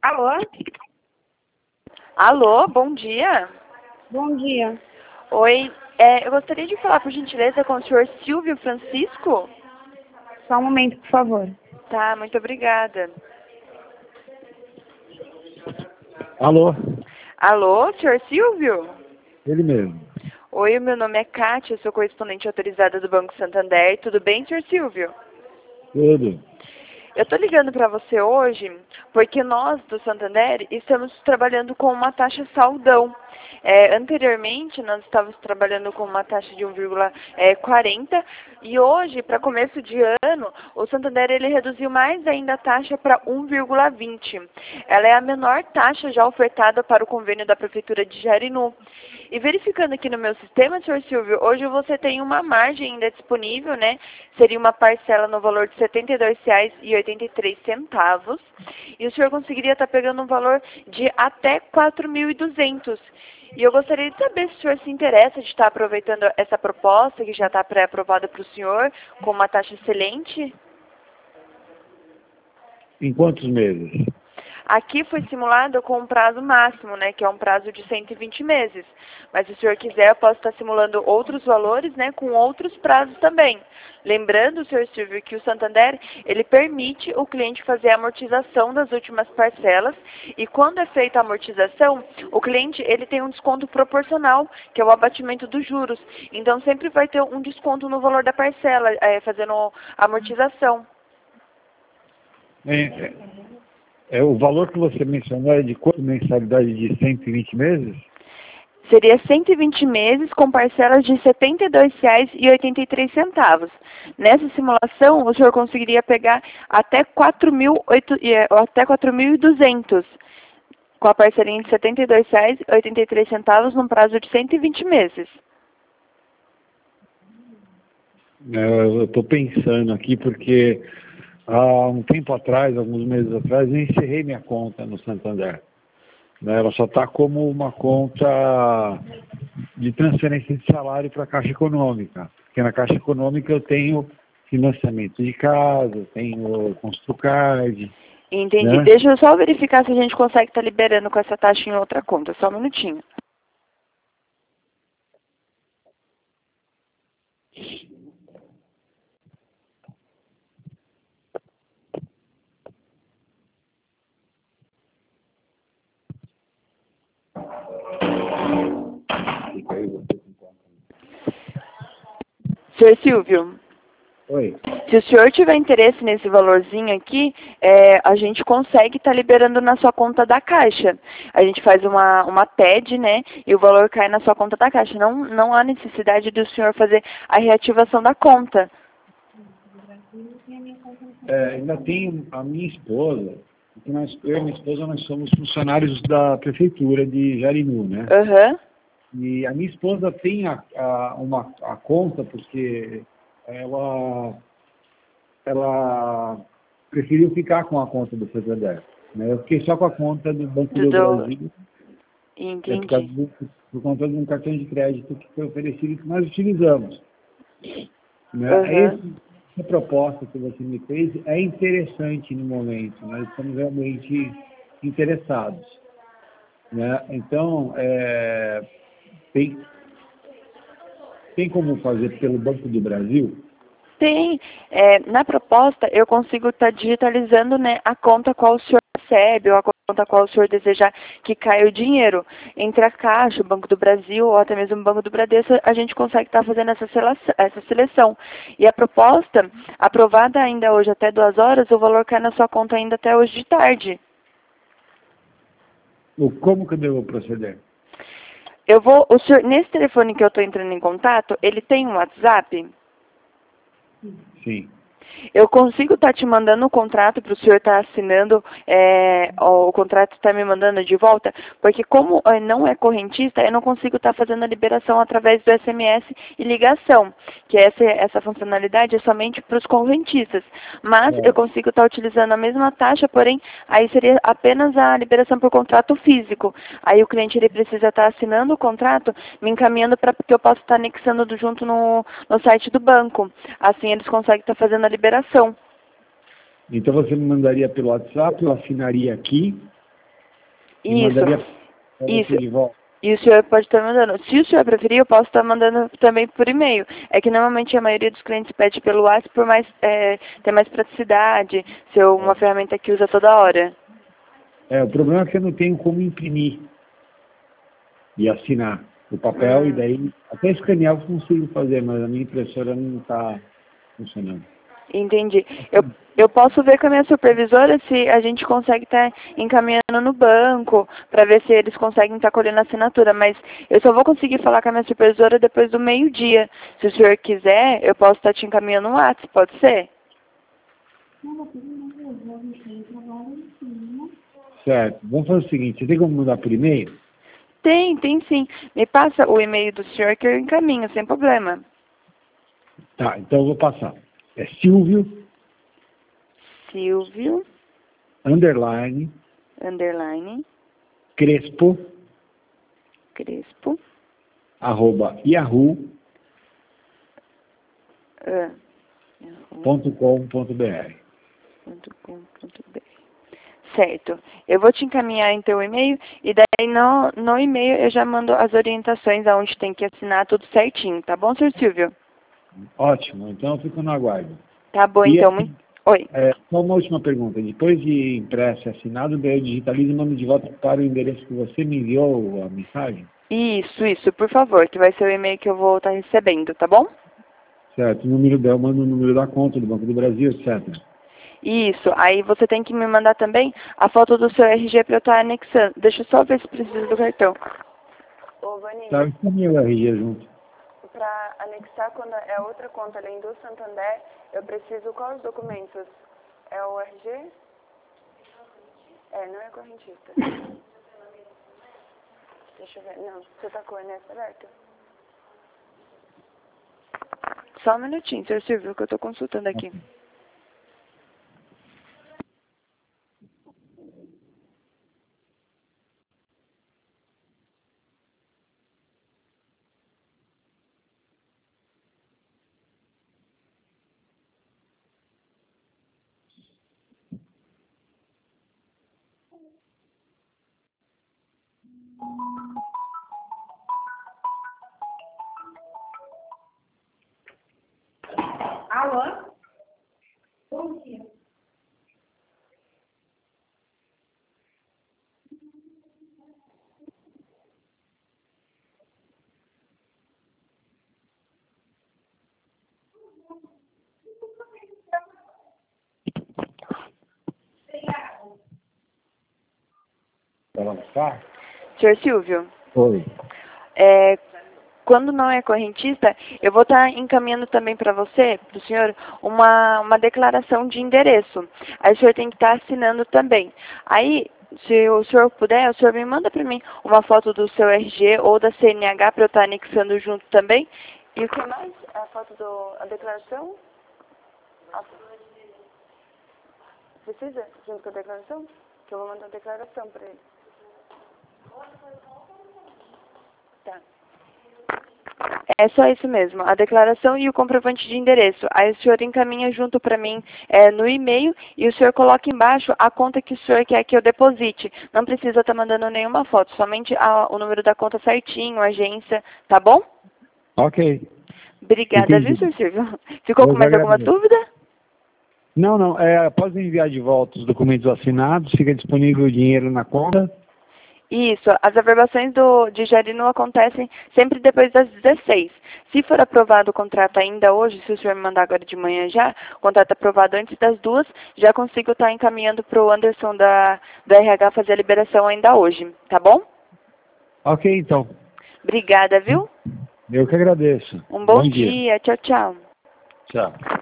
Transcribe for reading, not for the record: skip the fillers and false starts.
Alô? Alô, bom dia. Bom dia. Oi, eu gostaria de falar, por gentileza, com o senhor Silvio Francisco. Só um momento, por favor. Tá, muito obrigada. Alô, Alô, senhor Silvio? ele mesmo. Oi, meu nome é Kátia, eu sou correspondente autorizada do Banco Santander. Tudo bem, senhor Silvio? Tudo. Eu estou ligando para você hoje porque nós, do Santander, estamos trabalhando com uma taxa saldão. Anteriormente, nós estávamos trabalhando com uma taxa de 1,40 e hoje, para começo de ano, o Santander ele reduziu mais ainda a taxa para 1,20. Ela é a menor taxa já ofertada para o convênio da Prefeitura de Jarinu. E verificando aqui no meu sistema, senhor Silvio, hoje você tem uma margem ainda disponível, né? Seria uma parcela no valor de R$ 72,83. E o senhor conseguiria estar pegando um valor de até 4.200. E eu gostaria de saber se o senhor se interessa de estar aproveitando essa proposta, que já está pré-aprovada para o senhor, com uma taxa excelente. Em quantos meses? Aqui foi simulado com um prazo máximo, né, que é um prazo de 120 meses. Mas se o senhor quiser, eu posso estar simulando outros valores, né, com outros prazos também. Lembrando, senhor Silvio, que o Santander, ele permite o cliente fazer a amortização das últimas parcelas e quando é feita a amortização, o cliente, ele tem um desconto proporcional, que é o abatimento dos juros. Então, sempre vai ter um desconto no valor da parcela, fazendo a amortização. O valor que você mencionou é de quanto mensalidade de 120 meses? Seria 120 meses com parcelas de R$ 72,83. Nessa simulação, o senhor conseguiria pegar até 4.200 com a parcelinha de R$ 72,83 num prazo de 120 meses. Eu estou pensando aqui porque há um tempo atrás, alguns meses atrás, eu encerrei minha conta no Santander. Ela só está como uma conta de transferência de salário para a Caixa Econômica. Porque na Caixa Econômica eu tenho financiamento de casa, tenho Construcard. Entendi. Né? Deixa eu só verificar se a gente consegue estar liberando com essa taxa em outra conta. Só um minutinho. Senhor Silvio, Oi. se o senhor tiver interesse nesse valorzinho aqui, a gente consegue estar liberando na sua conta da Caixa. A gente faz uma TED, né, e o valor cai na sua conta da Caixa. Não há necessidade do senhor fazer a reativação da conta. Ainda tenho a minha esposa, porque eu e minha esposa nós somos funcionários da Prefeitura de Jarinu, né? Aham. E a minha esposa tem a conta porque ela preferiu ficar com a conta do Santander. Né? Eu fiquei só com a conta do Banco do Brasil, Entendi. por conta de um cartão de crédito que foi oferecido e que nós utilizamos. Né? Aham. Essa proposta que você me fez é interessante no momento, nós estamos realmente interessados. Né? Então, tem como fazer pelo Banco do Brasil? Tem. Na proposta, eu consigo estar digitalizando, né, a conta qual o senhor recebe ou a conta qual o senhor desejar que caia o dinheiro. Entre a Caixa, o Banco do Brasil ou até mesmo o Banco do Bradesco, a gente consegue estar fazendo essa seleção. E a proposta, aprovada ainda hoje até 2 horas, o valor cai na sua conta ainda até hoje de tarde. Como que eu devo proceder? O senhor, nesse telefone que eu estou entrando em contato, ele tem um WhatsApp? Sim. Eu consigo estar te mandando o contrato para o senhor estar assinando, o contrato está me mandando de volta, porque como não é correntista, eu não consigo estar fazendo a liberação através do SMS e ligação, que essa funcionalidade é somente para os correntistas. Mas eu consigo estar utilizando a mesma taxa, porém, aí seria apenas a liberação por contrato físico. Aí o cliente ele precisa estar assinando o contrato, me encaminhando para que eu possa estar anexando junto no site do banco. Assim eles conseguem estar fazendo a liberação. Então você me mandaria pelo WhatsApp, eu assinaria aqui, E Isso. mandaria pra Isso. você de volta. E o senhor pode estar mandando. Se o senhor preferir, eu posso estar mandando também por e-mail. É que normalmente a maioria dos clientes pede pelo WhatsApp por mais, ter mais praticidade, ser uma ferramenta que usa toda hora. O problema é que eu não tenho como imprimir e assinar o papel, e daí até escanear eu consigo fazer, mas a minha impressora não está funcionando. Entendi. Eu posso ver com a minha supervisora se a gente consegue estar encaminhando no banco, para ver se eles conseguem estar colhendo a assinatura, mas eu só vou conseguir falar com a minha supervisora depois do meio-dia. Se o senhor quiser, eu posso estar te encaminhando no WhatsApp, pode ser? Certo. Vamos fazer o seguinte, você tem como mandar por e-mail? Tem sim. Me passa o e-mail do senhor que eu encaminho, sem problema. Tá, então eu vou passar. É Silvio, Silvio, _, underline, Crespo, Crespo, @yahoo.com.br. Certo. Eu vou te encaminhar em teu e-mail e daí no e-mail eu já mando as orientações aonde tem que assinar tudo certinho, tá bom, senhor Silvio? Ótimo, então eu fico no aguardo. Tá bom, E então. Oi. só uma última pergunta. Depois de impresso e assinado, daí eu digitalizo e mando de volta para o endereço que você me enviou a mensagem? Isso, por favor, que vai ser o e-mail que eu vou estar recebendo, tá bom? Certo, o número dela, eu mando o número da conta do Banco do Brasil, etc. Isso, aí você tem que me mandar também a foto do seu RG para eu estar anexando. Deixa eu só ver se precisa do cartão. Ô, Vaninho, Tá, eu tinha o RG junto. para anexar quando é outra conta além do Santander, eu preciso quais documentos? É o RG? Não é correntista. Deixa eu ver. Não, você tá com o ENS aberto? Só um minutinho, senhor Silvio, que eu tô consultando aqui. Alô? Bom dia. Ela tá? Senhor Silvio, Oi. quando não é correntista, eu vou estar encaminhando também para você, para o senhor, uma declaração de endereço. Aí o senhor tem que estar assinando também. Aí, se o senhor puder, o senhor me manda para mim uma foto do seu RG ou da CNH para eu estar anexando junto também. E o que mais? A foto a declaração? Precisa? Junto com a declaração? Que eu vou mandar a declaração para ele. Tá. É só isso mesmo, a declaração e o comprovante de endereço. Aí o senhor encaminha junto para mim no e-mail e o senhor coloca embaixo a conta que o senhor quer que eu deposite. Não precisa estar mandando nenhuma foto, somente o número da conta certinho, a agência, tá bom? Ok. Obrigada, viu, Entendi. senhor Silvio? Ficou Eu com mais alguma agradeço. dúvida? Não. Após enviar de volta os documentos assinados, fica disponível o dinheiro na conta? Isso, as averbações de Jarinu acontecem sempre depois das 16. Se for aprovado o contrato ainda hoje, se o senhor me mandar agora de manhã já, o contrato aprovado antes das 2, já consigo estar encaminhando para o Anderson do RH fazer a liberação ainda hoje, tá bom? Ok, então. Obrigada, viu? Eu que agradeço. Um bom dia. Tchau, tchau. Tchau.